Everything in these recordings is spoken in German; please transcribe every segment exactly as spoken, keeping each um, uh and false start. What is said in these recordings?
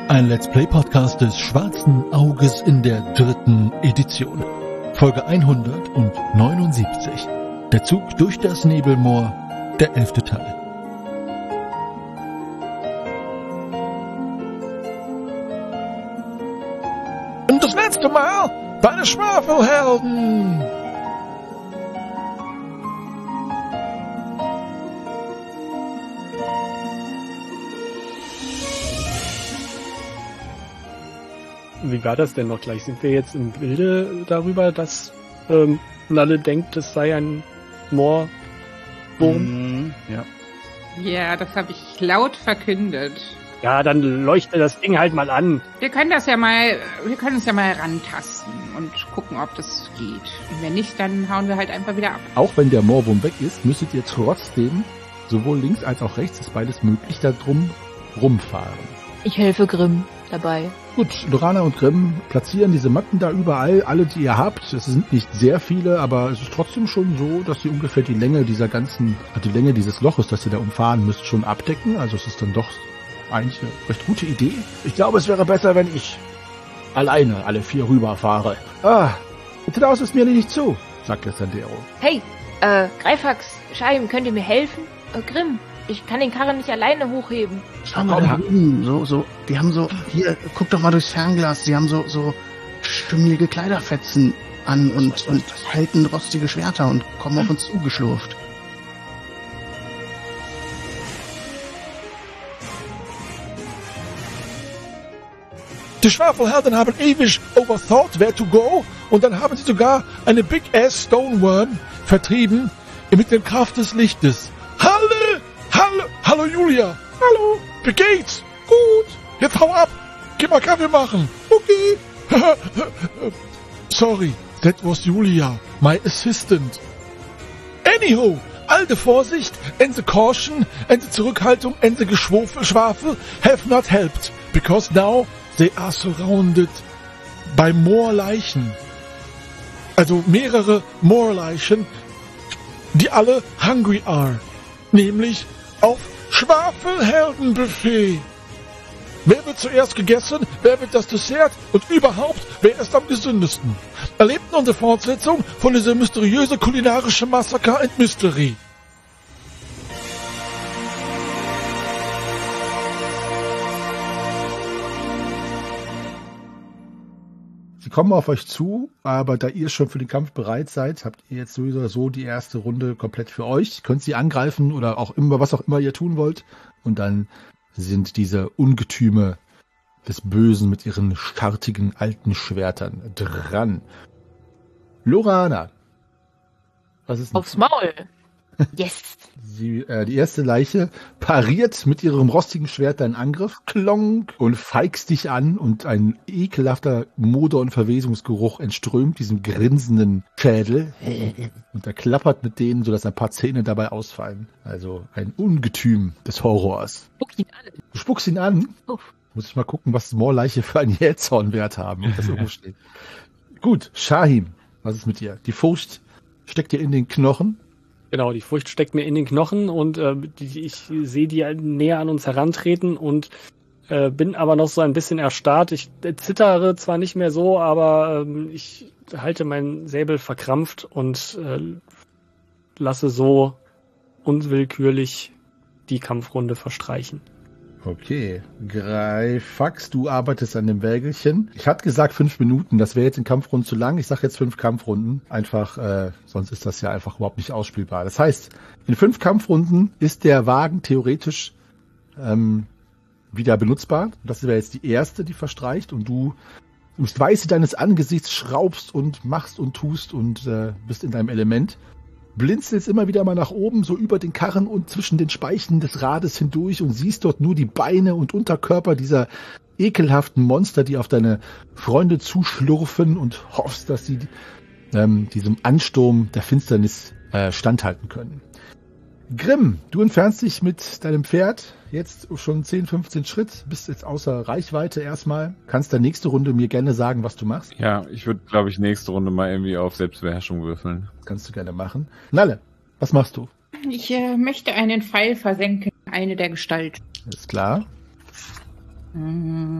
Ein Let's Play Podcast des Schwarzen Auges in der dritten Edition. Folge hundertneunundsiebzig. Der Zug durch das Nebelmoor, der elfte Teil. Und das letzte Mal bei den Schwafelhelden. Wie war das denn noch gleich? Sind wir jetzt im Bilde darüber, dass ähm, Nalle denkt, es sei ein Moorwurm? Mm, ja. Ja, das habe ich laut verkündet. Ja, dann leuchte das Ding halt mal an. Wir können das ja mal, wir können uns ja mal rantasten und gucken, ob das geht. Und wenn nicht, dann hauen wir halt einfach wieder ab. Auch wenn der Moorwurm weg ist, müsstet ihr trotzdem, sowohl links als auch rechts, ist beides möglich, da drum rumfahren. Ich helfe Grimm dabei. Gut, Lorana und Grimm platzieren diese Matten da überall, alle, die ihr habt. Es sind nicht sehr viele, aber es ist trotzdem schon so, dass sie ungefähr die Länge dieser ganzen, die Länge dieses Loches, das ihr da umfahren müsst, schon abdecken. Also es ist dann doch eigentlich eine recht gute Idee. Ich glaube, es wäre besser, wenn ich alleine alle vier rüberfahre. Ah, bitte aus es mir nicht zu, sagt der Sandero. Hey, äh, Greifax, Scheim, könnt ihr mir helfen? Äh, Grimm, ich kann den Karren nicht alleine hochheben. Schau mal da drüben, so, so, die haben so, hier, guck doch mal durchs Fernglas, die haben so, so stümmelige Kleiderfetzen an und, was, was, und was? halten rostige Schwerter und kommen auf uns zugeschlurft. Die Schwafelhelden haben ewig overthought where to go und dann haben sie sogar eine Big-Ass Stoneworm vertrieben mit der Kraft des Lichtes. Halle! Hallo! Hallo Julia! Hallo! Wie geht's? Gut! Jetzt hau ab! Geh mal Kaffee machen! Okay! Sorry, that was Julia, my assistant. Anyhow, alte Vorsicht, and the caution, and the Zurückhaltung, and the Geschwafel Schwafel have not helped, because now they are surrounded by more Leichen. Also mehrere Moorleichen, die alle hungry are. Nämlich auf Schwafelheldenbuffet. Wer wird zuerst gegessen? Wer wird das Dessert? Und überhaupt, wer ist am gesündesten? Erlebt nun die Fortsetzung von dieser mysteriöse kulinarische Massaker and Mystery. Sie kommen auf euch zu, aber da ihr schon für den Kampf bereit seid, habt ihr jetzt sowieso so die erste Runde komplett für euch. Könnt sie angreifen oder auch immer, was auch immer ihr tun wollt. Und dann sind diese Ungetüme des Bösen mit ihren startigen alten Schwertern dran. Lorana. Was ist denn? Aufs Maul. Yes. Sie, äh, die erste Leiche pariert mit ihrem rostigen Schwert deinen Angriff, klonk, und feigst dich an und ein ekelhafter Moder- und Verwesungsgeruch entströmt diesem grinsenden Schädel und er klappert mit denen, sodass ein paar Zähne dabei ausfallen. Also ein Ungetüm des Horrors. Spuck ihn an. Du spuckst ihn an? Uff. Muss ich mal gucken, was Moorleiche für einen Jähzornwert haben, ob das irgendwo steht. Gut, Shahim, was ist mit dir? Die Furcht steckt dir in den Knochen. Genau, die Furcht steckt mir in den Knochen und äh, die, ich sehe die näher an uns herantreten und äh, bin aber noch so ein bisschen erstarrt. Ich äh, zittere zwar nicht mehr so, aber äh, ich halte meinen Säbel verkrampft und äh, lasse so unwillkürlich die Kampfrunde verstreichen. Okay, Greifax, du arbeitest an dem Wägelchen. Ich hatte gesagt fünf Minuten, das wäre jetzt in Kampfrunden zu lang. Ich sage jetzt fünf Kampfrunden, einfach, äh, sonst ist das ja einfach überhaupt nicht ausspielbar. Das heißt, in fünf Kampfrunden ist der Wagen theoretisch ähm, wieder benutzbar. Das wäre jetzt die erste, die verstreicht und du ums Weiße deines Angesichts schraubst und machst und tust und äh, bist in deinem Element. Blinzelst immer wieder mal nach oben, so über den Karren und zwischen den Speichen des Rades hindurch und siehst dort nur die Beine und Unterkörper dieser ekelhaften Monster, die auf deine Freunde zuschlurfen und hoffst, dass sie ähm, diesem Ansturm der Finsternis äh, standhalten können. Grimm, du entfernst dich mit deinem Pferd jetzt schon zehn, fünfzehn Schritt, bist jetzt außer Reichweite erstmal. Kannst der nächste Runde mir gerne sagen, was du machst? Ja, ich würde, glaube ich, nächste Runde mal irgendwie auf Selbstbeherrschung würfeln. Kannst du gerne machen. Nalle, was machst du? Ich äh, möchte einen Pfeil versenken, eine der Gestalt. Ist klar. Hm.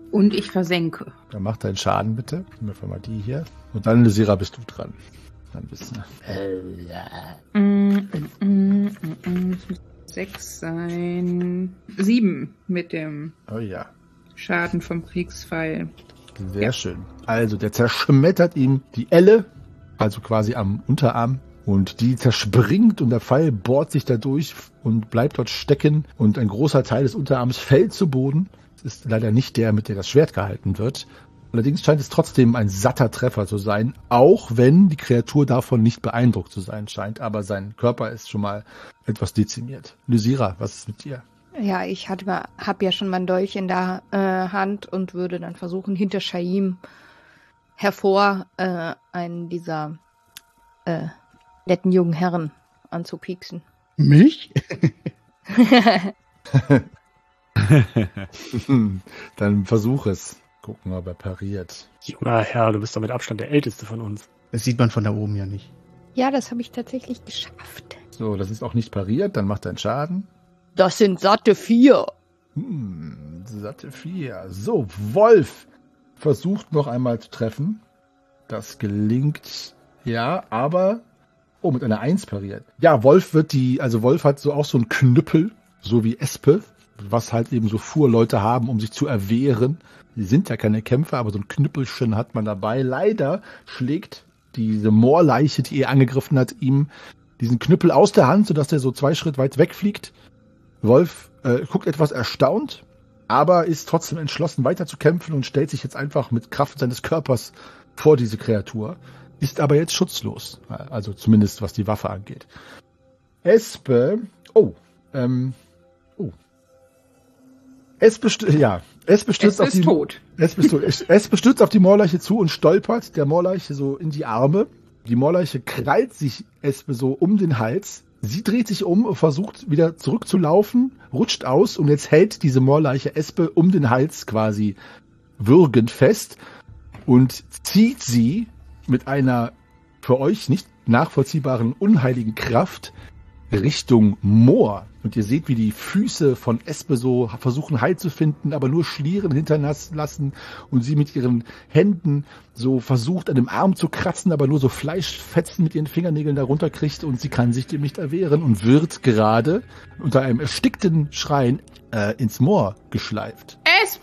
Und ich versenke. Dann mach deinen Schaden bitte. Nehmen wir mal die hier. Und dann, Lysira, bist du dran. Dann bist du. Mm, mm, mm, mm, mm. Sechs sein. Sieben mit dem Oh ja. Schaden vom Kriegspfeil. Sehr Ja. schön. Also, der zerschmettert ihm die Elle, also quasi am Unterarm. Und die zerspringt und der Pfeil bohrt sich dadurch und bleibt dort stecken. Und ein großer Teil des Unterarms fällt zu Boden. Das ist leider nicht der, mit dem das Schwert gehalten wird. Allerdings scheint es trotzdem ein satter Treffer zu sein, auch wenn die Kreatur davon nicht beeindruckt zu sein scheint. Aber sein Körper ist schon mal etwas dezimiert. Lysira, was ist mit dir? Ja, ich hatte mal, hab ja schon mein Dolch in der äh, Hand und würde dann versuchen, hinter Shaim hervor äh, einen dieser äh, netten jungen Herren anzupieksen. Mich? Dann versuch es. Gucken, ob er pariert. Junger Herr, du bist doch mit Abstand der Älteste von uns. Das sieht man von da oben ja nicht. Ja, das habe ich tatsächlich geschafft. So, das ist auch nicht pariert, dann macht er einen Schaden. Das sind satte vier. Hm, satte vier. So, Wolf versucht noch einmal zu treffen. Das gelingt, ja, aber... Oh, mit einer eins pariert. Ja, Wolf wird die... Also Wolf hat so auch so einen Knüppel, so wie Espe, was halt eben so Fuhrleute haben, um sich zu erwehren. Die sind ja keine Kämpfer, aber so ein Knüppelchen hat man dabei. Leider schlägt diese Moorleiche, die er angegriffen hat, ihm diesen Knüppel aus der Hand, sodass er so zwei Schritt weit wegfliegt. Wolf äh, guckt etwas erstaunt, aber ist trotzdem entschlossen, weiter zu kämpfen und stellt sich jetzt einfach mit Kraft seines Körpers vor diese Kreatur. Ist aber jetzt schutzlos, also zumindest was die Waffe angeht. Espe, oh, ähm, oh. Espe, ja, Espe stürzt auf ist die, tot. Espe ist tot. Espe stürzt auf die Moorleiche zu und stolpert der Moorleiche so in die Arme. Die Moorleiche krallt sich Espe so um den Hals. Sie dreht sich um und versucht wieder zurückzulaufen, rutscht aus und jetzt hält diese Moorleiche Espe um den Hals quasi würgend fest und zieht sie mit einer für euch nicht nachvollziehbaren unheiligen Kraft Richtung Moor. Und ihr seht, wie die Füße von Espe so versuchen Halt zu finden, aber nur Schlieren hinterlassen und sie mit ihren Händen so versucht, an dem Arm zu kratzen, aber nur so Fleischfetzen mit ihren Fingernägeln darunter kriegt und sie kann sich dem nicht erwehren und wird gerade unter einem erstickten Schreien äh, ins Moor geschleift. Espe,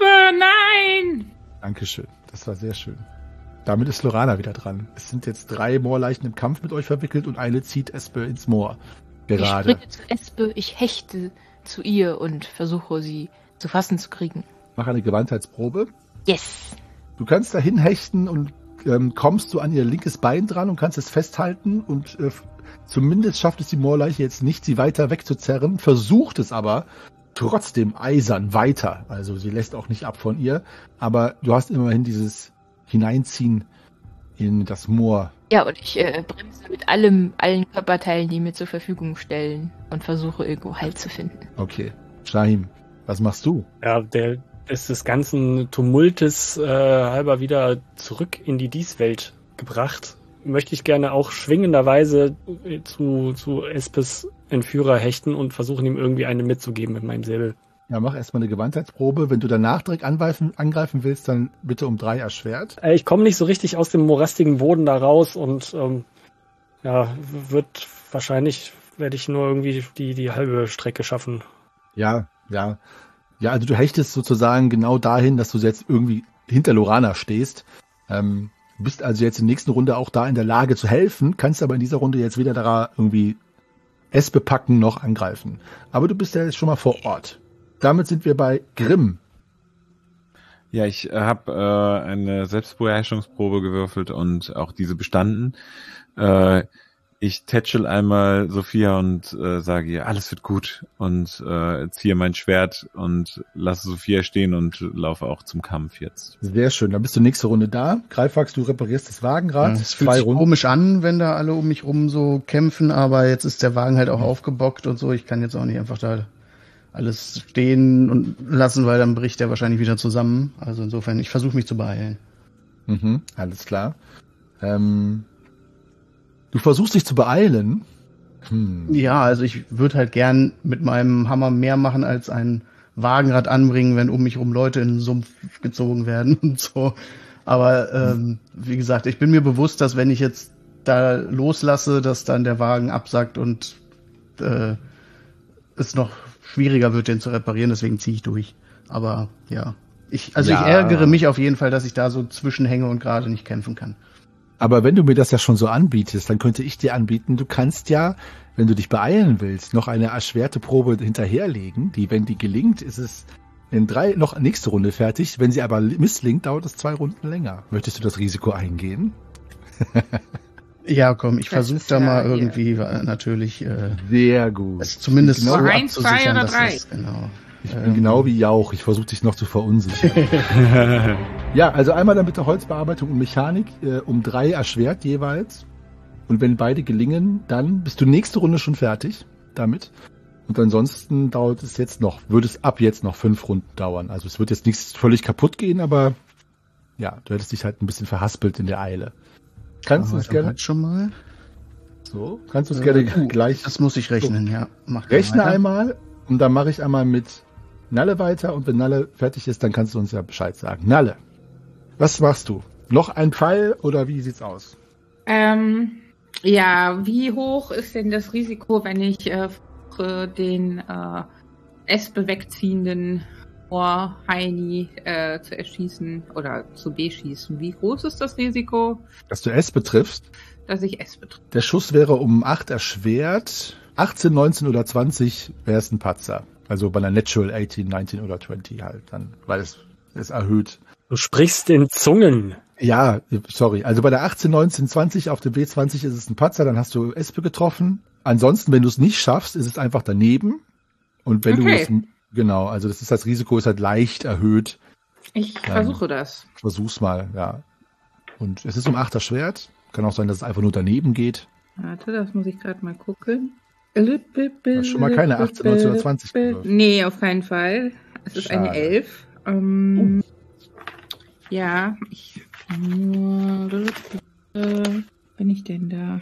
nein! Dankeschön, das war sehr schön. Damit ist Lorana wieder dran. Es sind jetzt drei Moorleichen im Kampf mit euch verwickelt und eine zieht Espe ins Moor. Gerade. Ich springe zu Espe, ich hechte zu ihr und versuche sie zu fassen zu kriegen. Mach eine Gewandheitsprobe. Yes. Du kannst dahin hechten und ähm, kommst du an ihr linkes Bein dran und kannst es festhalten und äh, zumindest schafft es die Moorleiche jetzt nicht, sie weiter wegzuzerren, versucht es aber trotzdem eisern weiter. Also sie lässt auch nicht ab von ihr, aber du hast immerhin dieses Hineinziehen in das Moor. Ja, und ich äh, bremse mit allem, allen Körperteilen, die mir zur Verfügung stellen und versuche irgendwo Halt zu finden. Okay. Shahim, was machst du? Ja, der ist des ganzen Tumultes äh, halber wieder zurück in die Dieswelt gebracht. Möchte ich gerne auch schwingenderweise zu, zu Espes Entführer hechten und versuchen, ihm irgendwie eine mitzugeben mit meinem Säbel. Ja, mach erstmal eine Gewandheitsprobe. Wenn du danach direkt angreifen, angreifen willst, dann bitte um drei erschwert. Äh, Ich komme nicht so richtig aus dem morastigen Boden da raus und ähm, ja, wird wahrscheinlich, werde ich nur irgendwie die, die halbe Strecke schaffen. Ja, ja. Ja, also du hechtest sozusagen genau dahin, dass du jetzt irgendwie hinter Lorana stehst. Ähm, bist also jetzt in der nächsten Runde auch da in der Lage zu helfen, kannst aber in dieser Runde jetzt weder da irgendwie Espe packen noch angreifen. Aber du bist ja jetzt schon mal vor Ort. Damit sind wir bei Grimm. Ja, ich äh, habe äh, eine Selbstbeherrschungsprobe gewürfelt und auch diese bestanden. Äh, ich tätschel einmal Sophia und äh, sage ihr, alles wird gut und äh, ziehe mein Schwert und lasse Sophia stehen und laufe auch zum Kampf jetzt. Sehr schön, dann bist du nächste Runde da. Greifax, du reparierst das Wagenrad. Es fühlt sich komisch an, wenn da alle um mich rum so kämpfen, aber jetzt ist der Wagen halt auch aufgebockt und so. Ich kann jetzt auch nicht einfach da alles stehen und lassen, weil dann bricht er wahrscheinlich wieder zusammen. Also insofern, ich versuche mich zu beeilen. Mhm, alles klar. Ähm, du versuchst dich zu beeilen. Hm. Ja, also ich würde halt gern mit meinem Hammer mehr machen als ein Wagenrad anbringen, wenn um mich rum Leute in den Sumpf gezogen werden und so. Aber ähm, wie gesagt, ich bin mir bewusst, dass wenn ich jetzt da loslasse, dass dann der Wagen absackt und äh, es noch schwieriger wird, den zu reparieren. Deswegen ziehe ich durch. Aber ja, ich also Ja. ich ärgere mich auf jeden Fall, dass ich da so zwischenhänge und gerade nicht kämpfen kann. Aber wenn du mir das ja schon so anbietest, dann könnte ich dir anbieten, du kannst ja, wenn du dich beeilen willst, noch eine erschwerte Probe hinterherlegen. Die, wenn die gelingt, ist es in drei noch nächste Runde fertig. Wenn sie aber misslingt, dauert es zwei Runden länger. Möchtest du das Risiko eingehen? Ja, komm, ich Das versuche ist da ja mal hier. irgendwie äh, natürlich äh, Sehr gut. es zumindest Genau. so Eins, zwei abzusichern, oder dass drei? das, genau. Ich bin genau wie Jauch. Ich versuche dich noch zu verunsichern. Ja, also einmal dann bitte Holzbearbeitung und Mechanik äh, um drei erschwert jeweils. Und wenn beide gelingen, dann bist du nächste Runde schon fertig damit. Und ansonsten dauert es jetzt noch, würde es ab jetzt noch fünf Runden dauern. Also es wird jetzt nichts völlig kaputt gehen, aber ja, du hättest dich halt ein bisschen verhaspelt in der Eile. Kannst du es gerne halt schon mal? so? Kannst du es Äh, gerne uh, gleich Das muss ich rechnen, ja. Mach mal rechne weiter. einmal und dann mache ich einmal mit Nalle weiter und wenn Nalle fertig ist, dann kannst du uns ja Bescheid sagen. Nalle, was machst du? Noch ein Pfeil oder wie sieht's aus? Ähm, ja, wie hoch ist denn das Risiko, wenn ich äh, versuche, den äh, Espe wegziehenden Ohrheini äh, zu erschießen oder zu beschießen? Wie groß ist das Risiko, Dass du es betriffst, dass ich Espe treffe? der Schuss wäre um acht erschwert. achtzehn, neunzehn oder zwanzig wäre es ein Patzer. Also bei einer Natural achtzehn, neunzehn oder zwanzig halt dann, weil es es erhöht. Du sprichst in Zungen. Ja, sorry. Also bei der achtzehn, neunzehn, zwanzig auf dem W zwanzig ist es ein Patzer, dann hast du Espe getroffen. Ansonsten, wenn du es nicht schaffst, ist es einfach daneben. Und wenn Okay. du es, genau, also das ist das Risiko ist halt leicht erhöht. Ich Ähm, versuche das. Versuch's mal, ja. Und es ist um acht erschwert. Kann auch sein, dass es einfach nur daneben geht. Warte, das muss ich gerade mal gucken. hast schon mal keine achtzehn, neunzehn oder zwanzig gewürfelt. Nee, auf keinen Fall. Es ist eine Schade. elf. Ähm, Ja, ich... Äh, bin ich denn da?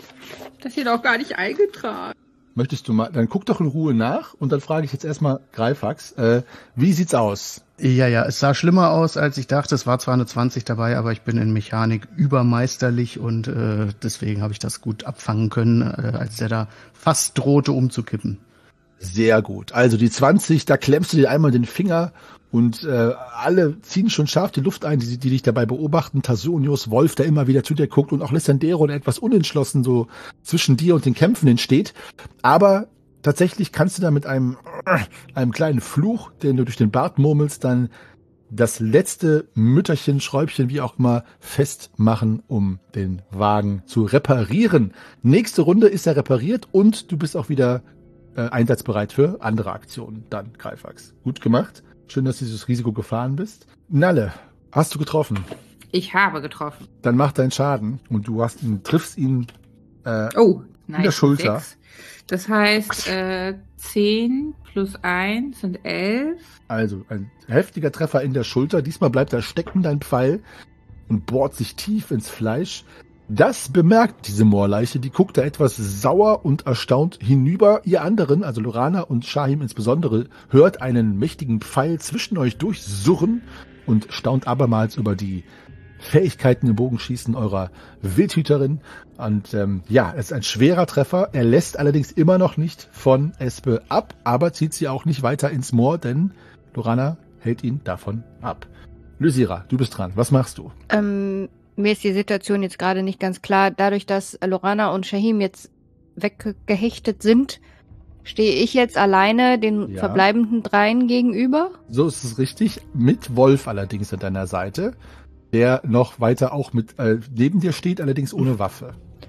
Das hier doch gar nicht eingetragen. Möchtest du mal, dann guck doch in Ruhe nach und dann frage ich jetzt erstmal Greifax, äh, wie sieht's aus? Ja, ja, es sah schlimmer aus, als ich dachte. Es war zwar eine zwanzig dabei, aber ich bin in Mechanik übermeisterlich und äh, deswegen habe ich das gut abfangen können, äh, als der da fast drohte umzukippen. Sehr gut. Also die zwanzig, da klemmst du dir einmal den Finger und äh, alle ziehen schon scharf die Luft ein, die, die dich dabei beobachten. Tasonius, Wolf, der immer wieder zu dir guckt und auch Lissandero, der etwas unentschlossen so zwischen dir und den Kämpfenden steht. Aber tatsächlich kannst du da mit einem, einem kleinen Fluch, den du durch den Bart murmelst, dann das letzte Mütterchen, Schräubchen, wie auch immer, festmachen, um den Wagen zu reparieren. Nächste Runde ist er repariert und du bist auch wieder äh, einsatzbereit für andere Aktionen. Dann, Greifax. Gut gemacht. Schön, dass du dieses Risiko gefahren bist. Nalle, hast du getroffen? Ich habe getroffen. Dann mach deinen Schaden und du hast ihn, triffst ihn äh, Oh, nein. in der Schulter. sechs. Das heißt, äh, zehn plus eins sind elf. Also ein heftiger Treffer in der Schulter. Diesmal bleibt er stecken, dein Pfeil, und bohrt sich tief ins Fleisch. Das bemerkt diese Moorleiche. Die guckt da etwas sauer und erstaunt hinüber. Ihr anderen, also Lorana und Shahim insbesondere, hört einen mächtigen Pfeil zwischen euch durchsurren und staunt abermals über die Fähigkeiten im Bogenschießen eurer Wildhüterin. Und ähm, ja, es ist ein schwerer Treffer. Er lässt allerdings immer noch nicht von Espe ab, aber zieht sie auch nicht weiter ins Moor, denn Lorana hält ihn davon ab. Lysira, du bist dran. Was machst du? Ähm, mir ist die Situation jetzt gerade nicht ganz klar. Dadurch, dass Lorana und Shahim jetzt weggehechtet sind, stehe ich jetzt alleine den Ja. verbleibenden dreien gegenüber. So ist es richtig. Mit Wolf allerdings an deiner Seite, der noch weiter auch mit äh, neben dir steht, allerdings ohne Waffe.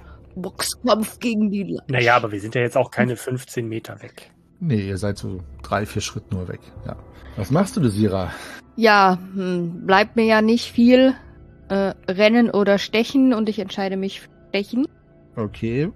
Boxkampf gegen die Leiche. Naja, aber wir sind ja jetzt auch keine fünfzehn Meter weg. Nee, ihr seid so drei, vier Schritt nur weg. Ja. Was machst du, Lysira? Ja, hm, bleibt mir ja nicht viel. Äh, rennen oder stechen und ich entscheide mich für stechen. Okay.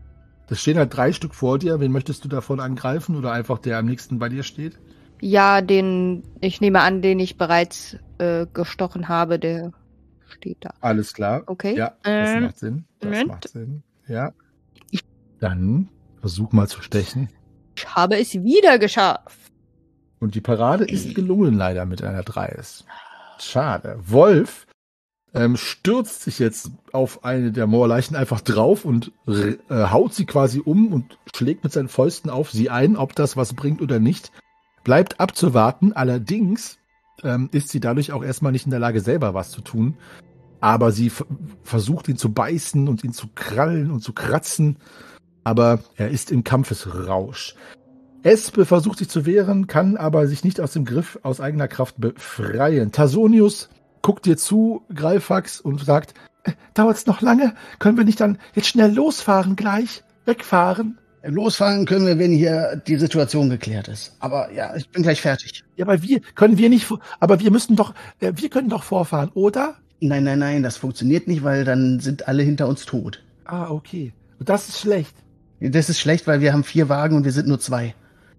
Es stehen halt drei Stück vor dir. Wen möchtest du davon angreifen oder einfach der am nächsten bei dir steht? Ja, den, ich nehme an, den ich bereits äh, gestochen habe, der steht da. Alles klar. Okay. Ja, das Ähm, macht Sinn. Das Moment. macht Sinn. Ja. Dann versuch mal zu stechen. Ich habe es wieder geschafft. Und die Parade ist gelungen leider mit einer drei. Schade. Wolf ähm, stürzt sich jetzt auf eine der Moorleichen einfach drauf und äh, haut sie quasi um und schlägt mit seinen Fäusten auf sie ein, ob das was bringt oder nicht. Bleibt abzuwarten. Allerdings ähm, ist sie dadurch auch erstmal nicht in der Lage, selber was zu tun. Aber sie f- versucht ihn zu beißen und ihn zu krallen und zu kratzen. Aber er ist im Kampfesrausch. Espe versucht sich zu wehren, kann aber sich nicht aus dem Griff aus eigener Kraft befreien. Tasonius guckt dir zu, Greifax, und sagt, äh, dauert's noch lange? Können wir nicht dann jetzt schnell losfahren gleich? Wegfahren? Losfahren können wir, wenn hier die Situation geklärt ist. Aber ja, ich bin gleich fertig. Ja, aber wir können wir nicht, aber wir müssen doch, äh, wir können doch vorfahren, oder? Nein, nein, nein, das funktioniert nicht, weil dann sind alle hinter uns tot. Ah, okay. Und das ist schlecht. Das ist schlecht, weil wir haben vier Wagen und wir sind nur zwei.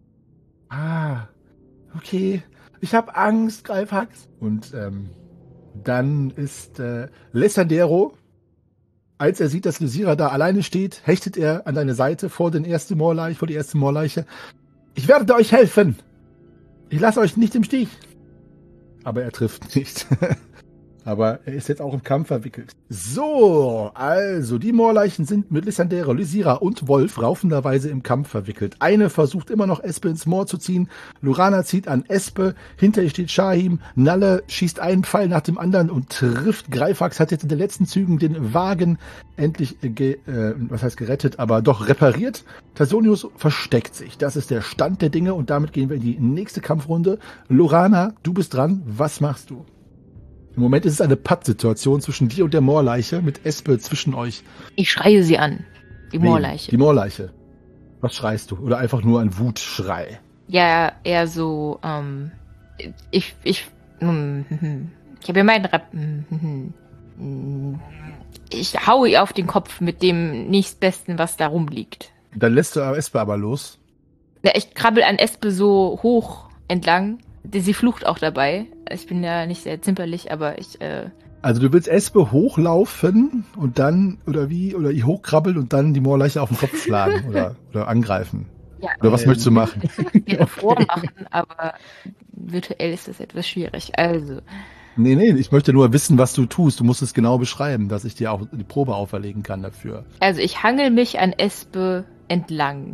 Ah, okay. Ich habe Angst, Greifax. Und ähm, dann ist äh, Lessandero, als er sieht, dass Lysira da alleine steht, hechtet er an deine Seite vor den ersten Moorleiche, vor die erste Moorleiche. Ich werde euch helfen. Ich lasse euch nicht im Stich. Aber er trifft nicht. Aber er ist jetzt auch im Kampf verwickelt. So, also die Moorleichen sind mit Lysandero, Lysira und Wolf raufenderweise im Kampf verwickelt. Eine versucht immer noch Espe ins Moor zu ziehen. Lorana zieht an Espe. Hinter ihr steht Shahim. Nalle schießt einen Pfeil nach dem anderen und trifft. Greifax hat jetzt in den letzten Zügen den Wagen endlich, äh, ge, äh, was heißt gerettet, aber doch repariert. Tasonius versteckt sich. Das ist der Stand der Dinge und damit gehen wir in die nächste Kampfrunde. Lorana, du bist dran. Was machst du? Im Moment ist es eine Pattsituation zwischen dir und der Moorleiche mit Espe zwischen euch. Ich schreie sie an. Die Wen? Moorleiche. Die Moorleiche. Was schreist du? Oder einfach nur ein Wutschrei? Ja, eher so, ähm, ich, ich, hm, hm, hm. ich habe ja meinen Rap, hm, hm, hm. Ich hau ihr auf den Kopf mit dem nächstbesten, was da rumliegt. Dann lässt du Espe aber los. Ja, ich krabbel an Espe so hoch entlang. Sie flucht auch dabei. Ich bin ja nicht sehr zimperlich, aber ich, äh... Also du willst Espe hochlaufen und dann, oder wie, oder ihr hochkrabbeln und dann die Moorleiche auf den Kopf schlagen oder, oder angreifen. Ja, oder was ähm. möchtest du machen? Mir vormachen, aber virtuell ist das etwas schwierig. Also... Nee, nee, ich möchte nur wissen, was du tust. Du musst es genau beschreiben, dass ich dir auch die Probe auferlegen kann dafür. Also ich hangel mich an Espe entlang.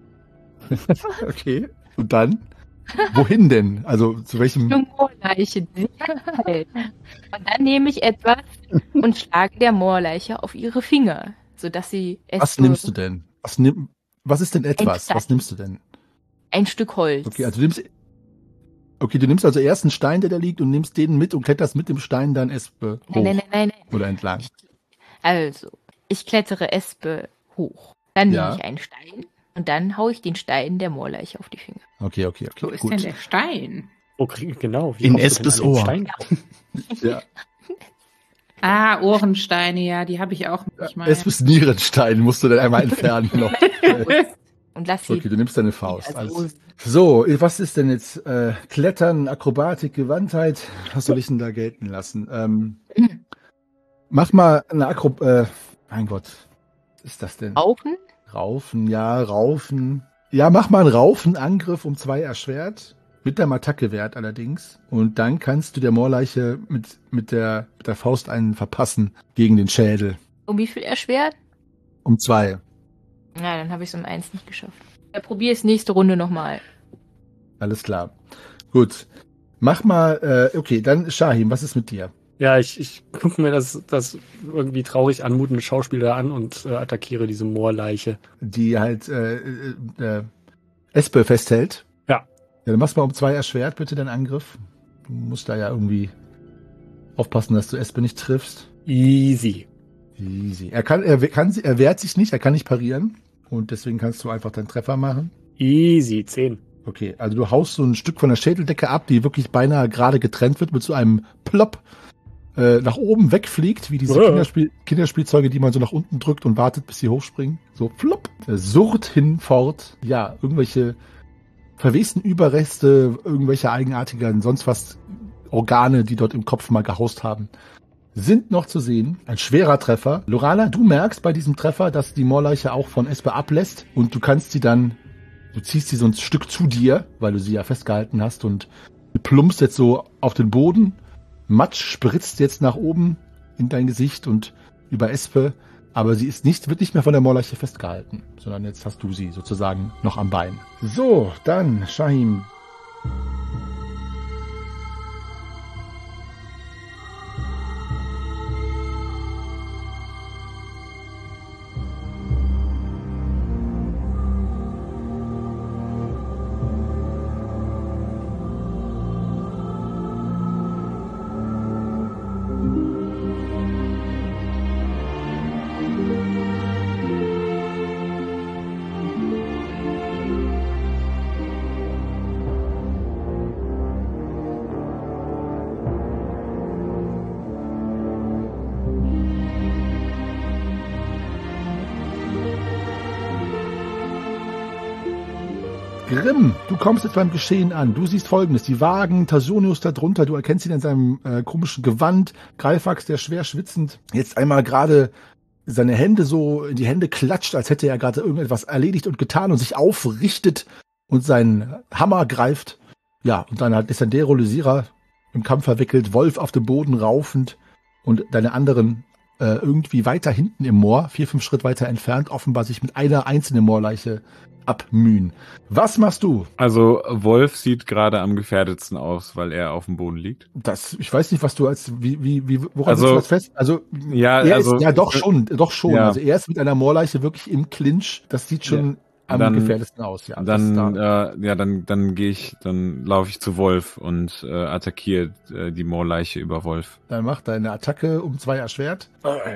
Okay. Und dann? Wohin denn? Also zu welchem... Moorleiche. Und dann nehme ich etwas und schlage der Moorleiche auf ihre Finger, sodass sie Espe... Was nimmst du denn? Was, nimm, was ist denn etwas? Was nimmst du denn? Ein Stück Holz. Okay, also du nimmst... Okay, du nimmst also erst einen Stein, der da liegt, und nimmst den mit und kletterst mit dem Stein dann Espe hoch. Nein, nein, nein, nein, nein. Oder entlang. Also, ich klettere Espe hoch. Dann Ja. nehme ich einen Stein und dann haue ich den Stein der Moorleiche auf die Finger. Okay, okay, okay. Wo ist gut. denn der Stein? Wo krieg, genau. Wie In kommst du denn Espes an den Ohr. Stein? Ja. Ah, Ohrensteine, ja, die habe ich auch manchmal. Espes Nierenstein musst du dann einmal entfernen noch. Äh, Und lass sie... okay, du nimmst deine Faust. Also, Alles. So, was ist denn jetzt äh, Klettern, Akrobatik, Gewandtheit? Was soll ich denn da gelten lassen? Ähm, mach mal eine Akro... Äh, mein Gott, was ist das denn? Raufen? Raufen, ja, Raufen. Ja, mach mal einen Raufenangriff um zwei erschwert. Mit deinem Attackewert allerdings. Und dann kannst du der Moorleiche mit, mit, der, mit der Faust einen verpassen gegen den Schädel. Um wie viel erschwert? Um zwei. Na, dann habe ich es um eins nicht geschafft. Ja, probier es nächste Runde nochmal. Alles klar. Gut. Mach mal, äh, okay, dann Shahim, was ist mit dir? Ja, ich, ich gucke mir das, das irgendwie traurig anmutende Schauspieler an und äh, attackiere diese Moorleiche. Die halt äh, äh, äh, Espe festhält. Ja. Ja, dann machst mal um zwei erschwert bitte den Angriff. Du musst da ja irgendwie aufpassen, dass du Espe nicht triffst. Easy. Easy. Er kann, er kann, er wehrt sich nicht, er kann nicht parieren. Und deswegen kannst du einfach deinen Treffer machen. Easy, zehn. Okay, also du haust so ein Stück von der Schädeldecke ab, die wirklich beinahe gerade getrennt wird mit so einem Plopp äh, nach oben wegfliegt, wie diese Ja. Kinderspiel Kinderspielzeuge, die man so nach unten drückt und wartet, bis sie hochspringen. So plopp, äh, surrt hinfort. Ja, irgendwelche verwesten Überreste, irgendwelche eigenartigen, sonst was Organe, die dort im Kopf mal gehaust haben, sind noch zu sehen. Ein schwerer Treffer. Lorana, du merkst bei diesem Treffer, dass die Moorleiche auch von Espe ablässt und du kannst sie dann Du ziehst sie so ein Stück zu dir, weil du sie ja festgehalten hast und du plumpst jetzt so auf den Boden. Matsch spritzt jetzt nach oben in dein Gesicht und über Espe, aber sie ist nicht, wird nicht mehr von der Moorleiche festgehalten, sondern jetzt hast du sie sozusagen noch am Bein. So, dann, Shahim. Grimm, du kommst jetzt beim Geschehen an. Du siehst Folgendes. Die Wagen, Tasonius da drunter, du erkennst ihn in seinem äh, komischen Gewand. Greifax, der schwer schwitzend, jetzt einmal gerade seine Hände so in die Hände klatscht, als hätte er gerade irgendetwas erledigt und getan und sich aufrichtet und seinen Hammer greift. Ja, und dann hat Descendero Lysira im Kampf verwickelt, Wolf auf dem Boden raufend und deine anderen äh, irgendwie weiter hinten im Moor, vier, fünf Schritt weiter entfernt, offenbar sich mit einer einzelnen Moorleiche abmühen. Was machst du? Also Wolf sieht gerade am gefährdetsten aus, weil er auf dem Boden liegt. Das, ich weiß nicht, was du als, wie, wie, wie woran also, du das fest? Also, ja, er also, ist, ja, doch schon, doch schon. Ja. Also er ist mit einer Moorleiche wirklich im Clinch. Das sieht schon ja. am dann, gefährdesten aus, ja. Dann, da. äh, ja, dann, dann gehe ich, dann laufe ich zu Wolf und äh, attackiere äh, die Moorleiche über Wolf. Dann macht deine Attacke um zwei erschwert.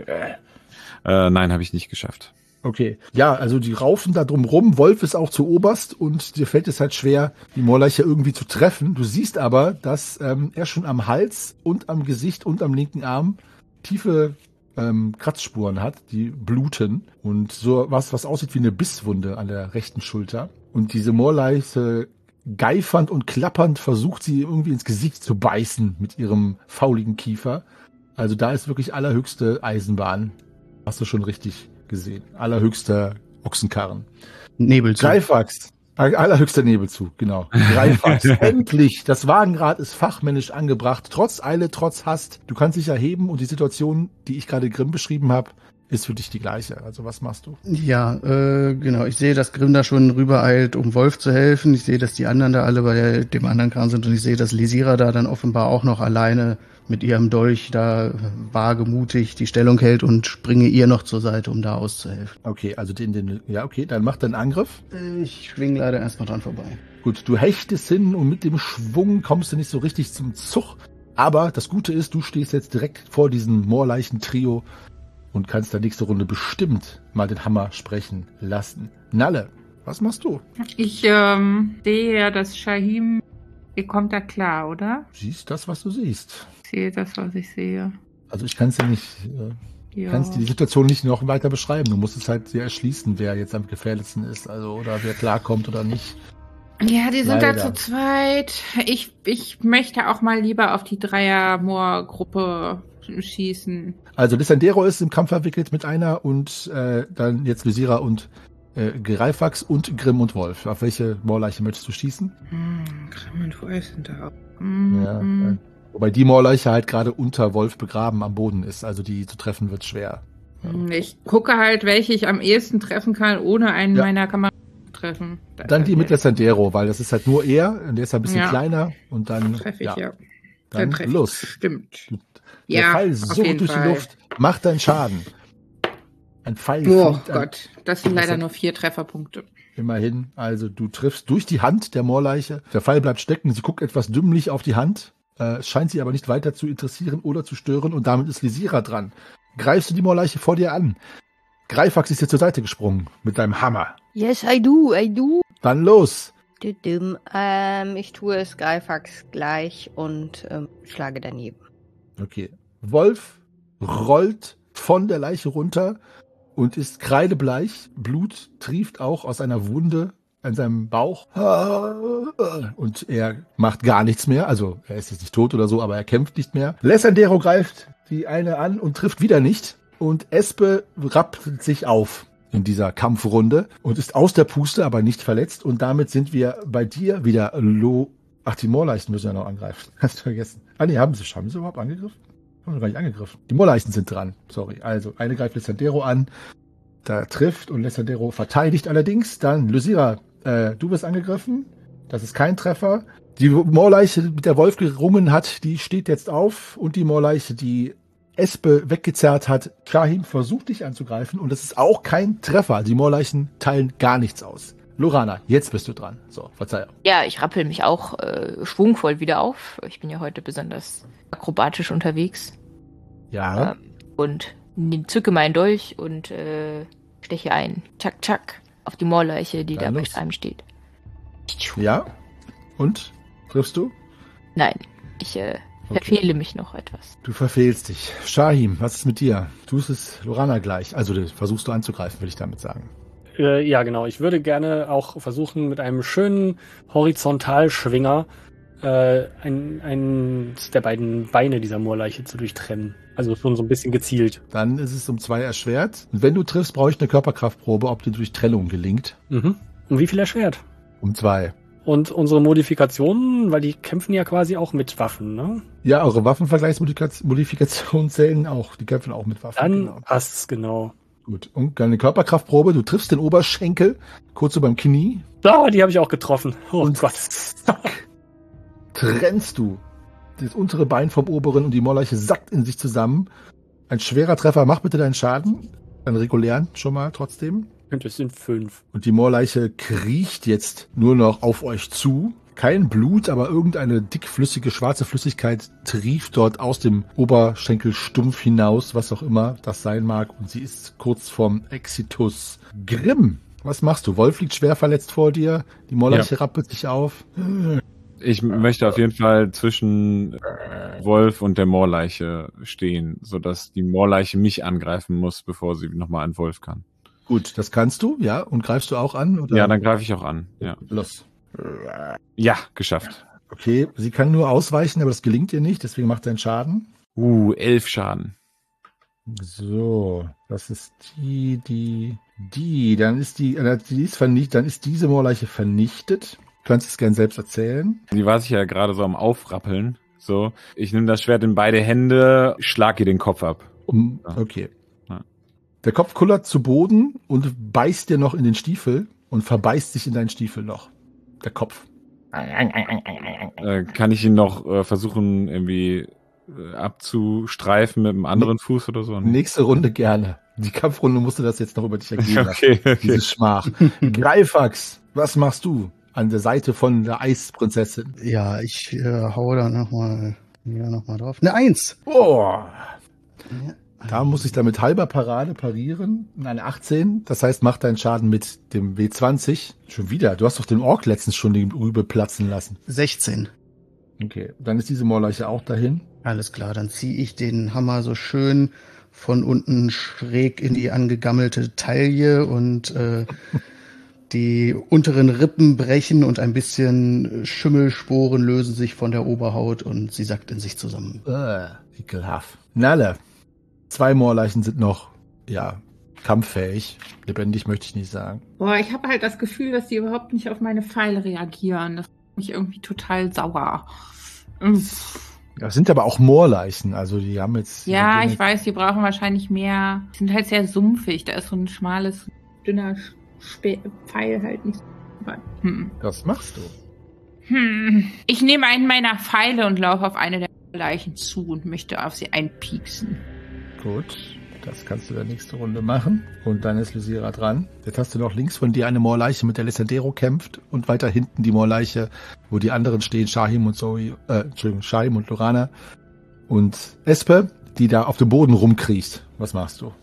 Äh, nein, habe ich nicht geschafft. Okay, ja, also die raufen da drum rum, Wolf ist auch zu oberst und dir fällt es halt schwer, die Moorleiche irgendwie zu treffen. Du siehst aber, dass ähm, er schon am Hals und am Gesicht und am linken Arm tiefe ähm, Kratzspuren hat, die bluten und so was, was aussieht wie eine Bisswunde an der rechten Schulter. Und diese Moorleiche geifernd und klappernd versucht sie irgendwie ins Gesicht zu beißen mit ihrem fauligen Kiefer. Also da ist wirklich allerhöchste Eisenbahn. Hast du schon richtig gesehen. Allerhöchster Ochsenkarren. Nebelzug. Greifax. Allerhöchster Nebelzug, genau. Greifax. Endlich. Das Wagenrad ist fachmännisch angebracht. Trotz Eile, trotz Hast. Du kannst dich erheben und die Situation, die ich gerade Grimm beschrieben habe, ist für dich die gleiche. Also was machst du? Ja, äh, genau. Ich sehe, dass Grimm da schon rübereilt, um Wolf zu helfen. Ich sehe, dass die anderen da alle bei dem anderen Kran sind und ich sehe, dass Lysira da dann offenbar auch noch alleine mit ihrem Dolch da wagemutig die Stellung hält und springe ihr noch zur Seite, um da auszuhelfen. Okay, also den, den, ja, okay, dann mach deinen Angriff. Ich schwing leider erstmal dran vorbei. Gut, du hechtest hin und mit dem Schwung kommst du nicht so richtig zum Zug. Aber das Gute ist, du stehst jetzt direkt vor diesem Moorleichen-Trio und kannst da nächste Runde bestimmt mal den Hammer sprechen lassen. Nalle, was machst du? Ich ähm, sehe ja, dass Shahim, ihr kommt da klar, oder? Siehst das, was du siehst. Ich sehe das, was ich sehe. Also ich kann es ja nicht, äh, Ja. kannst die Situation nicht noch weiter beschreiben. Du musst es halt sehr erschließen, wer jetzt am gefährlichsten ist, also oder wer klarkommt oder nicht. Ja, die sind Leider. da zu zweit. Ich, ich möchte auch mal lieber auf die Dreier-Moor-Gruppe schießen. Also Descendero ist im Kampf verwickelt mit einer und äh, dann jetzt Lysira und äh, Greifax und Grimm und Wolf. Auf welche Moorleiche möchtest du schießen? Hm, Grimm und Wolf sind da auch. Hm, Ja, hm. äh, wobei die Moorleiche halt gerade unter Wolf begraben am Boden ist, also die zu treffen wird schwer. Ich gucke halt, welche ich am ehesten treffen kann, ohne einen Ja. meiner Kameraden zu treffen. Da Dann die mit jetzt Descendero, weil das ist halt nur er und der ist ein bisschen Ja. kleiner und dann treffe ich, ja, ja. dann treffe ich los. bestimmt. Der Ja, Pfeil auf so jeden durch Fall. die Luft, macht deinen Schaden. Ein Pfeil Oh fliegt an- Gott, das sind leider nur vier Trefferpunkte. Immerhin, also du triffst durch die Hand der Moorleiche. Der Pfeil bleibt stecken, sie guckt etwas dümmlich auf die Hand, äh, scheint sie aber nicht weiter zu interessieren oder zu stören und damit ist Lysira dran. Greifst du die Moorleiche vor dir an? Greifax ist dir zur Seite gesprungen mit deinem Hammer. Yes, I do, I do. Dann los! Düdüm. Ähm, ich tue es Greifax gleich und ähm, schlage daneben. Okay. Wolf rollt von der Leiche runter und ist kreidebleich. Blut trieft auch aus einer Wunde an seinem Bauch. Und er macht gar nichts mehr. Also er ist jetzt nicht tot oder so, aber er kämpft nicht mehr. Lessandero greift die eine an und trifft wieder nicht. Und Espe rappelt sich auf. in dieser Kampfrunde und ist aus der Puste, aber nicht verletzt. Und damit sind wir bei dir wieder Lo... Ach, die Moorleichen müssen ja noch angreifen. Hast du vergessen. Ah, nee, haben sie, haben sie überhaupt angegriffen? Haben sie gar nicht angegriffen. Die Moorleichen sind dran. Sorry. Also, eine greift Lissandero an. Da trifft und Lissandero verteidigt allerdings. Dann, Lysira, äh, du wirst angegriffen. Das ist kein Treffer. Die Moorleiche, mit der Wolf gerungen hat, die steht jetzt auf. Und die Moorleiche, die Espe weggezerrt hat. Shahim versucht dich anzugreifen und das ist auch kein Treffer. Die Moorleichen teilen gar nichts aus. Lorana, jetzt bist du dran. So, Verzeihung. Ja, ich rappel mich auch äh, schwungvoll wieder auf. Ich bin ja heute besonders akrobatisch unterwegs. Ja. Ähm, und zücke meinen Dolch und äh, steche ein. Tschak, tschak. Auf die Moorleiche, die Dann da los. bei einem steht. Ja. Und? Triffst du? Nein, ich äh, Okay. verfehle mich noch etwas. Du verfehlst dich. Shahim, was ist mit dir? Du tust es Lorana gleich. Also du versuchst du anzugreifen, will ich damit sagen. Äh, ja, genau. Ich würde gerne auch versuchen, mit einem schönen Horizontalschwinger äh, ein, eins der beiden Beine dieser Moorleiche zu durchtrennen. Also schon so ein bisschen gezielt. Dann ist es um zwei erschwert. Und wenn du triffst, brauche ich eine Körperkraftprobe, ob die Durchtrennung gelingt. Mhm. Um wie viel erschwert? Um zwei. Und unsere Modifikationen, weil die kämpfen ja quasi auch mit Waffen, ne? Ja, eure Waffenvergleichsmodifikationen zählen auch. Die kämpfen auch mit Waffen. Dann genau. passt's, genau. Gut. Und eine Körperkraftprobe. Du triffst den Oberschenkel, kurz über dem Knie. Ah, die habe ich auch getroffen. Oh Und Gott. zack, trennst du das untere Bein vom oberen und die Moorleiche sackt in sich zusammen. Ein schwerer Treffer. Mach bitte deinen Schaden. Einen regulären schon mal trotzdem. Und es sind fünf. Und die Moorleiche kriecht jetzt nur noch auf euch zu. Kein Blut, aber irgendeine dickflüssige, schwarze Flüssigkeit trieft dort aus dem Oberschenkelstumpf hinaus, was auch immer das sein mag. Und sie ist kurz vorm Exitus. Grimm, was machst du? Wolf liegt schwer verletzt vor dir. Die Moorleiche Ja. rappelt sich auf. Ich möchte auf jeden Fall zwischen Wolf und der Moorleiche stehen, sodass die Moorleiche mich angreifen muss, bevor sie nochmal an Wolf kann. Gut, das kannst du, ja. Und greifst du auch an? Oder? Ja, dann greife ich auch an. Ja, Los. ja geschafft. Okay, sie kann nur ausweichen, aber das gelingt ihr nicht, deswegen macht er einen Schaden. Uh, elf Schaden. So, das ist die, die, die, dann ist die, äh, die ist vernichtet, dann ist diese Moorleiche vernichtet. Du kannst es gern selbst erzählen. Die war sich ja gerade so am Aufrappeln. So, ich nehme das Schwert in beide Hände, schlag ihr den Kopf ab. Um, Ja. okay. Ja. Der Kopf kullert zu Boden und beißt dir noch in den Stiefel und verbeißt sich in deinen Stiefel noch. Der Kopf. Äh, kann ich ihn noch äh, versuchen, irgendwie äh, abzustreifen mit einem anderen Fuß oder so? Nächste Runde gerne. Die Kampfrunde musst du das jetzt noch über dich ergehen lassen. Okay, okay. Diese Schmach. Greifax, was machst du an der Seite von der Eisprinzessin? Ja, ich äh, hau da nochmal ja, noch mal drauf. Eine Eins. Oh, Ja. da muss ich da mit halber Parade parieren. Eine achtzehn. Das heißt, mach deinen Schaden mit dem W zwanzig. Schon wieder. Du hast doch den Ork letztens schon die Rübe platzen lassen. sechzehn. Okay. Dann ist diese Moorleiche auch dahin. Alles klar, dann ziehe ich den Hammer so schön von unten schräg in die angegammelte Taille und äh, die unteren Rippen brechen und ein bisschen Schimmelsporen lösen sich von der Oberhaut und sie sackt in sich zusammen. Äh, ekelhaft. Nalle. Zwei Moorleichen sind noch, ja, kampffähig. Lebendig möchte ich nicht sagen. Boah, ich habe halt das Gefühl, dass die überhaupt nicht auf meine Pfeile reagieren. Das macht mich irgendwie total sauer. Uff. Das sind aber auch Moorleichen, also die haben jetzt... Ja, die- ich weiß, die brauchen wahrscheinlich mehr. Die sind halt sehr sumpfig. Da ist so ein schmales, dünner Spe Pfeil halt nicht so. Aber, Hm. Was machst du? Hm. Ich nehme einen meiner Pfeile und laufe auf eine der Leichen zu und möchte auf sie einpieksen. Gut, das kannst du in der nächsten Runde machen. Und dann ist Lysira dran. Jetzt hast du noch links von dir eine Moorleiche, mit der Lissandero kämpft. Und weiter hinten die Moorleiche, wo die anderen stehen, Shahim und Zoe, äh, Entschuldigung, Shahim und Lorana. Und Espe, die da auf dem Boden rumkriecht. Was machst du?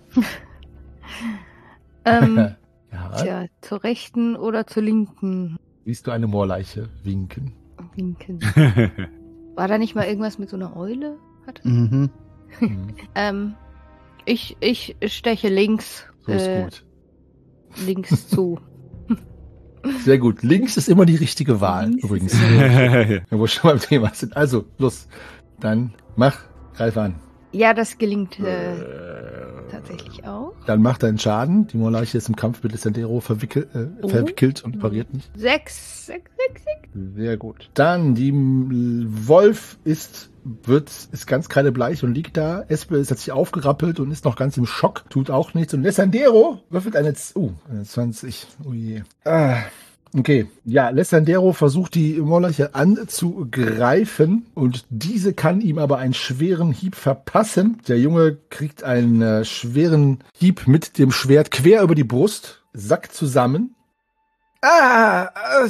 Ähm, Ja, tja, zur rechten oder zur linken siehst du eine Moorleiche winken. winken. War da nicht mal irgendwas mit so einer Eule? Hatte? Mhm. Hm, Ähm, ich, ich steche links, so ist äh, gut. links zu. Sehr gut. Links ist immer die richtige Wahl, Links ist übrigens. immer- Wenn wir schon beim Thema sind. Also, los. Dann mach, greif an. Ja, das gelingt. Äh, tatsächlich auch. Dann macht er einen Schaden. Die Moorleiche ist im Kampf mit Lissandero verwickelt, äh, Oh. verwickelt und pariert nicht. Sechs, sechs, sechs, sechs. Sehr gut. Dann, die M- Wolf ist, wird, ist ganz kreidebleich und liegt da. Espe ist, hat sich aufgerappelt und ist noch ganz im Schock. Tut auch nichts. Und Lissandero würfelt eine, Z- uh, eine zwanzig. Oh je. Ah. Okay, ja, Lissandero versucht die Moorleiche anzugreifen und diese kann ihm aber einen schweren Hieb verpassen. Der Junge kriegt einen äh, schweren Hieb mit dem Schwert quer über die Brust, sackt zusammen. Ah!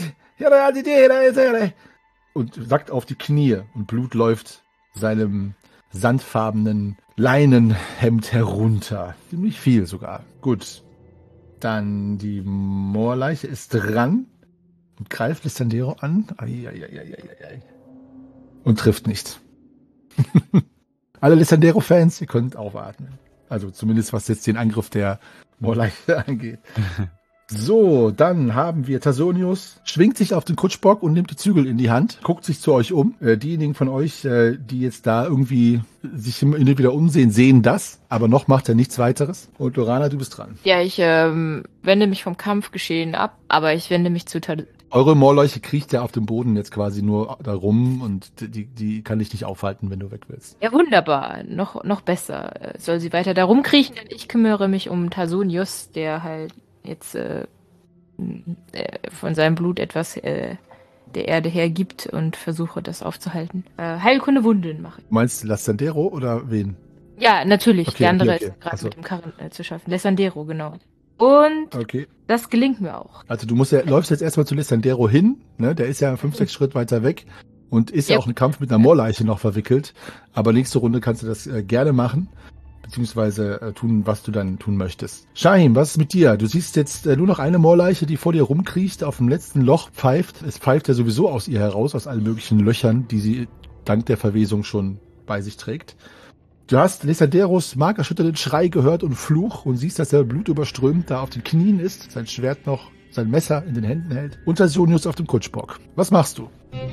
Und sackt auf die Knie und Blut läuft seinem sandfarbenen Leinenhemd herunter. Ziemlich viel sogar. Gut. Dann die Moorleiche ist dran und greift Lissandero an. Ai, ai, ai, ai, ai, ai. Und trifft nicht. Alle Lissandero-Fans, ihr könnt aufatmen. Also zumindest was jetzt den Angriff der Moorleiche angeht. So, dann haben wir Tasonius, schwingt sich auf den Kutschbock und nimmt die Zügel in die Hand, guckt sich zu euch um. Äh, diejenigen von euch, äh, die jetzt da irgendwie sich immer wieder umsehen, sehen das, aber noch macht er nichts weiteres. Und Lorana, du bist dran. Ja, ich ähm, wende mich vom Kampfgeschehen ab, aber ich wende mich zu Tad Eure Moorleiche kriecht ja auf dem Boden jetzt quasi nur da rum und die, die kann dich nicht aufhalten, wenn du weg willst. Ja, wunderbar. Noch, noch besser. Äh, Soll sie weiter da rumkriechen, denn ich kümmere mich um Tasonius, der halt jetzt äh, äh, von seinem Blut etwas äh, der Erde hergibt und versuche, das aufzuhalten. Äh, Heilkunde Wunden mache ich. Du meinst Lissandero oder wen? Ja, natürlich. Okay, die andere okay, okay. ist gerade Ach so. mit dem Karren äh, zu schaffen. Lissandero, genau. Und Okay. das gelingt mir auch. Also du musst ja, läufst jetzt erstmal zu Lissandero hin, ne? Der ist ja fünf, sechs Schritt weiter weg und ist ja, Ja. auch im Kampf mit einer Moorleiche noch verwickelt. Aber nächste Runde kannst du das äh, gerne machen, beziehungsweise äh, tun, was du dann tun möchtest. Shahim, was ist mit dir? Du siehst jetzt äh, nur noch eine Moorleiche, die vor dir rumkriecht, auf dem letzten Loch pfeift. Es pfeift ja sowieso aus ihr heraus, aus allen möglichen Löchern, die sie dank der Verwesung schon bei sich trägt. Du hast Lissanderos markerschütternden Schrei gehört und Fluch und siehst, dass er blutüberströmt da auf den Knien ist, sein Schwert noch, sein Messer in den Händen hält. Und Tasonius auf dem Kutschbock. Was machst du?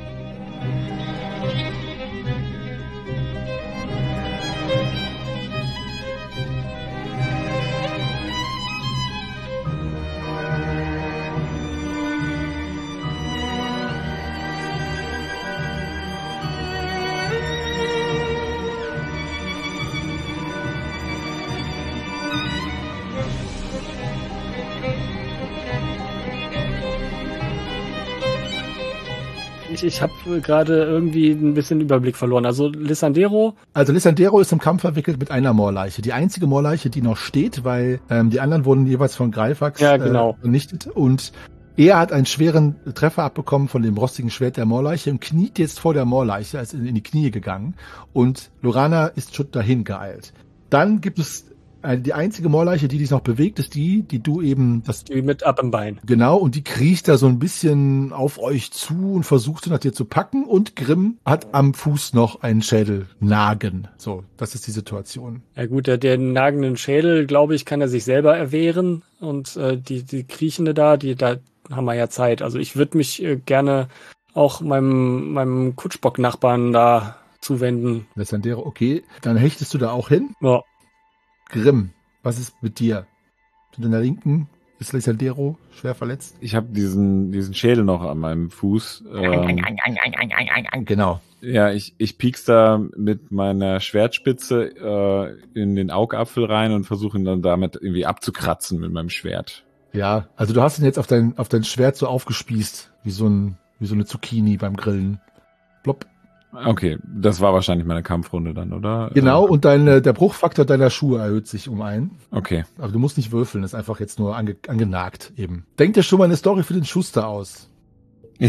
Ich, ich habe gerade irgendwie ein bisschen Überblick verloren. Also Lissandero, Also Lissandero ist im Kampf verwickelt mit einer Moorleiche. Die einzige Moorleiche, die noch steht, weil ähm, die anderen wurden jeweils von Greifax Ja, genau. äh, vernichtet. Und er hat einen schweren Treffer abbekommen von dem rostigen Schwert der Moorleiche und kniet jetzt vor der Moorleiche, ist in, in die Knie gegangen. Und Lorana ist schon dahin geeilt. Dann gibt es äh, die einzige Moorleiche, die sich noch bewegt, ist die, die du eben das die mit ab im Bein. Genau, und die kriecht da so ein bisschen auf euch zu und versucht so nach dir zu packen. Und Grimm hat am Fuß noch einen Schädel nagen. So, das ist die Situation. Ja gut, der, der nagenden Schädel, glaube ich, kann er sich selber erwehren. Und äh, die, die Kriechende da, die da haben wir ja Zeit. Also ich würde mich äh, gerne auch meinem, meinem Kutschbock-Nachbarn da zuwenden. Lissandero, okay, dann hechtest du da auch hin. Ja. Grimm, was ist mit dir? Zu deiner Linken ist Lissandero schwer verletzt. Ich habe diesen, diesen Schädel noch an meinem Fuß. Ähm, Genau. ja, ich, ich piek's da mit meiner Schwertspitze äh, in den Augapfel rein und versuche ihn dann damit irgendwie abzukratzen mit meinem Schwert. Ja, also du hast ihn jetzt auf dein, auf dein Schwert so aufgespießt, wie so ein, wie so eine Zucchini beim Grillen. Plopp. Okay, das war wahrscheinlich meine Kampfrunde dann, oder? Genau, Äh, und dein, der Bruchfaktor deiner Schuhe erhöht sich um einen. Okay. Aber du musst nicht würfeln, ist einfach jetzt nur ange, angenagt eben. Denk dir schon mal eine Story für den Schuster aus. Du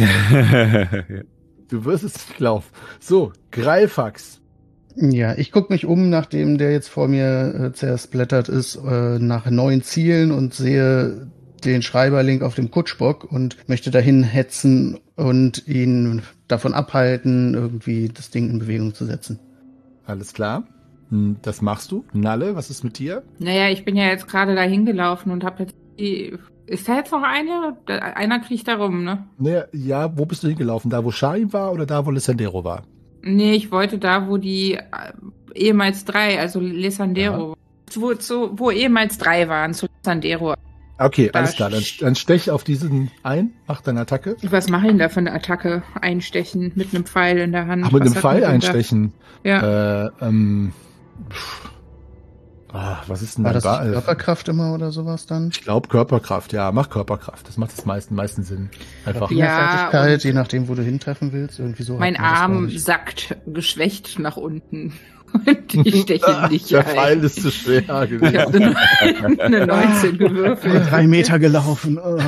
wirst es nicht glauben. So, Greifax. Ja, ich gucke mich um, nachdem der jetzt vor mir äh, zersplittert ist, äh, nach neuen Zielen und sehe den Schreiberling auf dem Kutschbock und möchte dahin hetzen und ihn davon abhalten, irgendwie das Ding in Bewegung zu setzen. Alles klar. Hm, Das machst du. Nalle, was ist mit dir? Naja, ich bin ja jetzt gerade da hingelaufen und habe jetzt die. Ist da jetzt noch eine? Da- Einer kriecht da rum, ne? Naja, ja, wo bist du hingelaufen? Da, wo Shahim war oder da, wo Lissandero war? Nee, ich wollte da, wo die äh, ehemals drei, also Lissandero. wo, zu, wo ehemals drei waren, zu Sandero. Okay, Da alles klar. Dann, dann stech auf diesen ein, mach deine Attacke. Was mache ich denn da für eine Attacke? Einstechen mit einem Pfeil in der Hand. Ach, mit Was einem hat Pfeil man denn einstechen. Da? Ja. Äh, ähm, pff. Ah, was ist denn War da? das nicht Körperkraft immer oder sowas dann? Ich glaube Körperkraft, ja, mach Körperkraft. Das macht das meisten, meisten Sinn. Einfach. Ja, Fingerfertigkeit, je nachdem, wo du hintreffen willst. Irgendwie so. Mein hat man das, glaub Arm ich. sackt geschwächt nach unten. Und ich steche nicht Der ein. Pfeil ist zu schwer Ich habe gewesen. eine, eine neunzehn gewürfelt. Drei Meter gelaufen. Oh.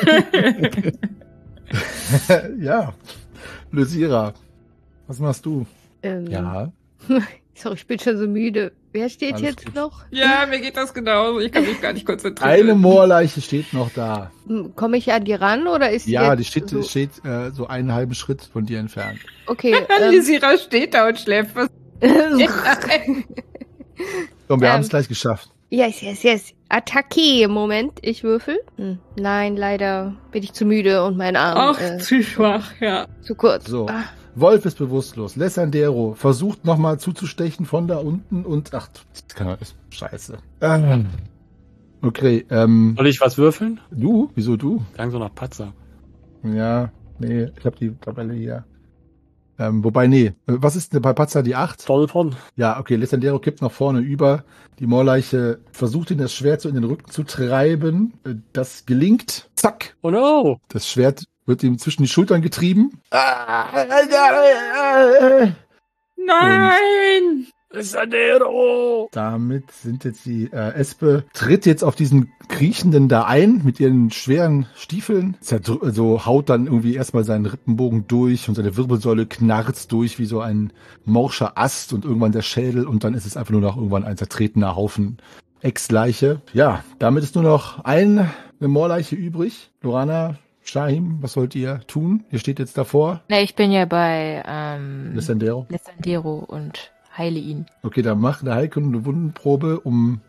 Ja. Lysira, was machst du? Ähm, Ja. Sorry, ich bin schon so müde. Wer steht Alles jetzt gut. noch? Ja, mir geht das genauso. Ich kann mich gar nicht konzentrieren. Eine Moorleiche steht noch da. Hm, Komme ich an die ran oder ist Ja, jetzt die steht, so? steht äh, so einen halben Schritt von dir entfernt. Okay. Ähm, Lysira steht da und schläft. Was? Komm, wir Ähm. haben es gleich geschafft. yes, yes, yes. Attacke. Moment, ich würfel. Hm, nein, leider bin ich zu müde und mein Arm Ach, äh, zu schwach, ja. zu kurz. So. Ah, Wolf ist bewusstlos. Lessandero versucht nochmal zuzustechen von da unten und ach, das kann ist scheiße. Ähm. Okay, ähm, Soll ich was würfeln? du? Wieso du? Klang so nach Patzer. Ja, nee, ich habe die Tabelle hier. Ähm, wobei, nee, was ist denn bei Patzer die acht? Stolpern. Ja, okay, Lissandero kippt nach vorne über. Die Moorleiche versucht ihn das Schwert so in den Rücken zu treiben. Das gelingt. Zack. Oh no! Das Schwert wird ihm zwischen die Schultern getrieben. Nein! Sandero! Damit sind jetzt die äh, Espe, tritt jetzt auf diesen Kriechenden da ein mit ihren schweren Stiefeln. Zerdr so haut dann irgendwie erstmal seinen Rippenbogen durch und seine Wirbelsäule knarzt durch wie so ein morscher Ast und irgendwann der Schädel und dann ist es einfach nur noch irgendwann ein zertretener Haufen Ex-Leiche. Ja, damit ist nur noch eine Moorleiche übrig. Lorana, Shahim, was wollt ihr tun? Ihr steht jetzt davor. Na, ich bin ja bei ähm, Lissandero. Lissandero und heile ihn. Okay, dann mach eine Heilkunde Wundenprobe um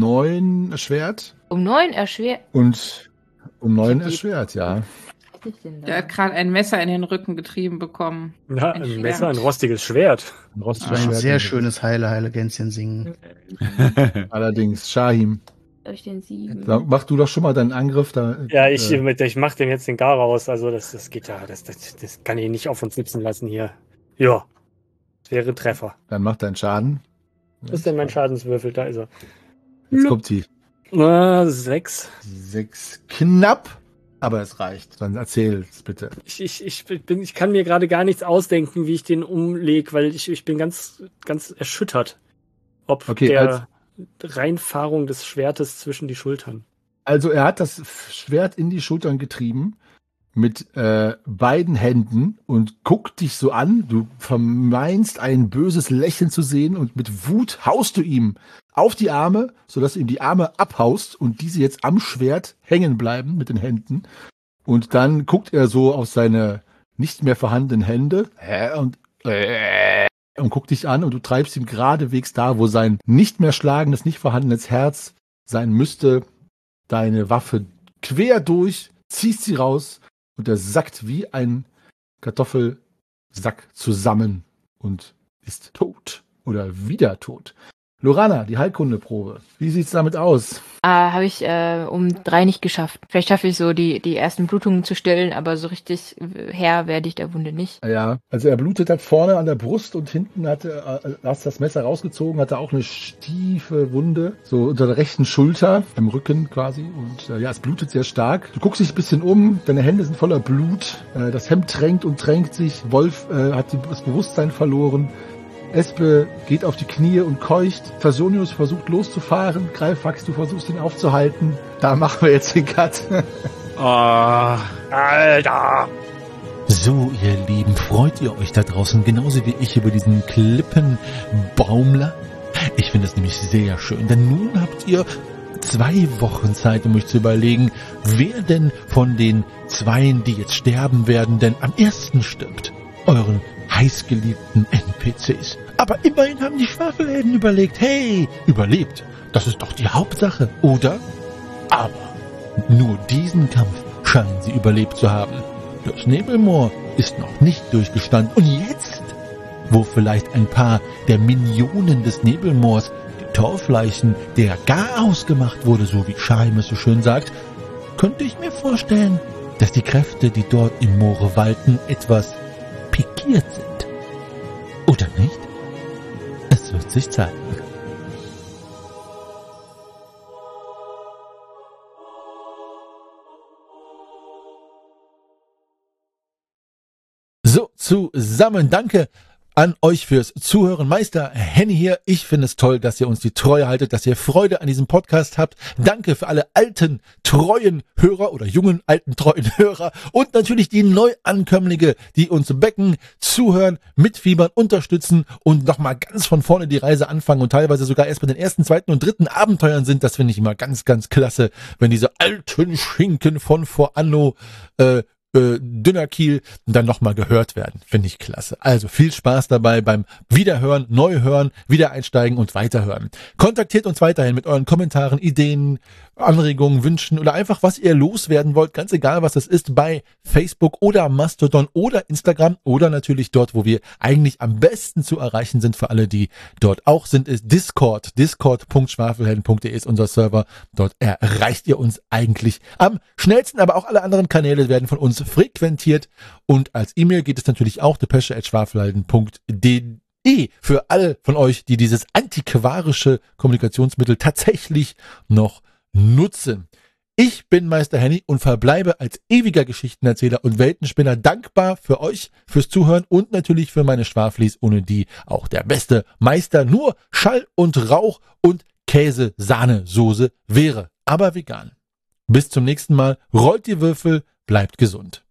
neun erschwert Um neun erschwert. und um neun Ich hab die- erschwert, ja. Was hatte ich denn da? Der hat gerade ein Messer in den Rücken getrieben bekommen. Ja, Ein ein Schwert. Messer, ein rostiges Schwert. Ein rostiges Ein Schwert. sehr schönes Heile, Heile Gänschen singen. Allerdings, Shahim, Durch den sieben. da, mach du doch schon mal deinen Angriff. Da, Ja, ich, äh, mit, ich mach dem jetzt den Gar raus. Also das, das geht ja, das, das, das kann ich nicht auf uns sitzen lassen hier. Ja, das wäre Treffer. Dann mach deinen Schaden. Was ist denn mein Schadenswürfel? Da ist er. Jetzt kommt die Na, sechs. sechs knapp, aber es reicht. Dann erzähl's bitte. Ich, ich, ich, bin, ich kann mir gerade gar nichts ausdenken, wie ich den umlege, weil ich, ich bin ganz, ganz erschüttert. Ob Okay, der Reinfahrung des Schwertes zwischen die Schultern. Also er hat das Schwert in die Schultern getrieben mit äh, beiden Händen und guckt dich so an. Du vermeinst ein böses Lächeln zu sehen und mit Wut haust du ihm auf die Arme, sodass du ihm die Arme abhaust und diese jetzt am Schwert hängen bleiben mit den Händen. Und dann guckt er so auf seine nicht mehr vorhandenen Hände hä, und, äh, und guckt dich an und du treibst ihm geradewegs da, wo sein nicht mehr schlagendes, nicht vorhandenes Herz sein müsste, deine Waffe quer durch, ziehst sie raus und er sackt wie ein Kartoffelsack zusammen und ist tot oder wieder tot. Lorana, die Heilkundeprobe. Wie sieht's damit aus? Ah, habe ich äh, um drei nicht geschafft. Vielleicht schaffe ich so die, die ersten Blutungen zu stillen, aber so richtig äh, Herr werde ich der Wunde nicht. Ja, also er blutet halt vorne an der Brust und hinten hatte, äh, hast das Messer rausgezogen, hatte auch eine stiefe Wunde, so unter der rechten Schulter, im Rücken quasi. Und äh, ja, es blutet sehr stark. Du guckst dich ein bisschen um, deine Hände sind voller Blut, äh, das Hemd tränkt und tränkt sich. Wolf äh, hat die, das Bewusstsein verloren. Espe geht auf die Knie und keucht. Versonius versucht loszufahren. Greifax, du versuchst ihn aufzuhalten. Da machen wir jetzt den Cut. Ah, Alter! So, ihr Lieben, freut ihr euch da draußen genauso wie ich über diesen Klippenbaumler? Ich finde es nämlich sehr schön, denn nun habt ihr zwei Wochen Zeit, um euch zu überlegen, wer denn von den Zweien, die jetzt sterben werden, denn am ersten stirbt. Euren heißgeliebten N P Cs. Aber immerhin haben die Schwafelhelden überlegt, hey, überlebt, das ist doch die Hauptsache, oder? Aber nur diesen Kampf scheinen sie überlebt zu haben. Das Nebelmoor ist noch nicht durchgestanden. Und jetzt wo vielleicht ein paar der Minionen des Nebelmoors, die Torfleichen, der Garaus gemacht wurde, so wie Scheim es so schön sagt, könnte ich mir vorstellen, dass die Kräfte, die dort im Moore walten, etwas pikiert sind. Oder nicht? Es wird sich zeigen. So, zusammen danke an euch fürs Zuhören. Meister Henny hier. Ich finde es toll, dass ihr uns die Treue haltet, dass ihr Freude an diesem Podcast habt. Danke für alle alten, treuen Hörer oder jungen, alten, treuen Hörer und natürlich die Neuankömmlinge, die uns becken, zuhören, mitfiebern, unterstützen und nochmal ganz von vorne die Reise anfangen und teilweise sogar erst bei den ersten, zweiten und dritten Abenteuern sind. Das finde ich immer ganz, ganz klasse, wenn diese alten Schinken von vor Anno äh, Äh, Dünnerkiel dann nochmal gehört werden. Finde ich klasse. Also viel Spaß dabei beim Wiederhören, Neuhören, Wiedereinsteigen und Weiterhören. Kontaktiert uns weiterhin mit euren Kommentaren, Ideen, Anregungen, Wünschen oder einfach, was ihr loswerden wollt, ganz egal, was das ist, bei Facebook oder Mastodon oder Instagram oder natürlich dort, wo wir eigentlich am besten zu erreichen sind für alle, die dort auch sind, ist Discord. discord punkt schwafelhelden punkt de ist unser Server. Dort erreicht ihr uns eigentlich am schnellsten, aber auch alle anderen Kanäle werden von uns frequentiert und als E-Mail geht es natürlich auch depesche at schwafelhelden punkt de für alle von euch, die dieses antiquarische Kommunikationsmittel tatsächlich noch nutzen. Ich bin Meister Henny und verbleibe als ewiger Geschichtenerzähler und Weltenspinner dankbar für euch, fürs Zuhören und natürlich für meine Schwaflis, ohne die auch der beste Meister nur Schall und Rauch und Käse-Sahne-Soße wäre, aber vegan. Bis zum nächsten Mal, rollt die Würfel, bleibt gesund.